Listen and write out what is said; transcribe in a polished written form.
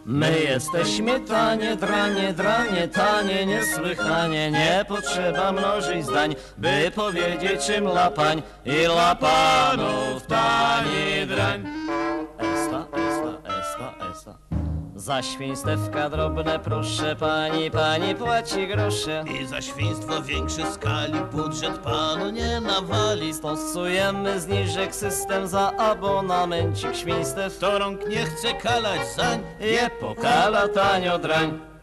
My jesteśmy tanie, dranie, dranie, tanie, niesłychanie. Nie potrzeba mnożyć zdań, by powiedzieć, czym dla pań i dla panów tani drań. Esta, esta, esta, esta. Za świństewka drobne proszę pani, pani płaci grosze. I za świństwo większy skali budżet panu nie nawali. Stosujemy zniżek system za abonamencik świństw. Kto rąk nie chce kalać zań, je pokala tanio drań.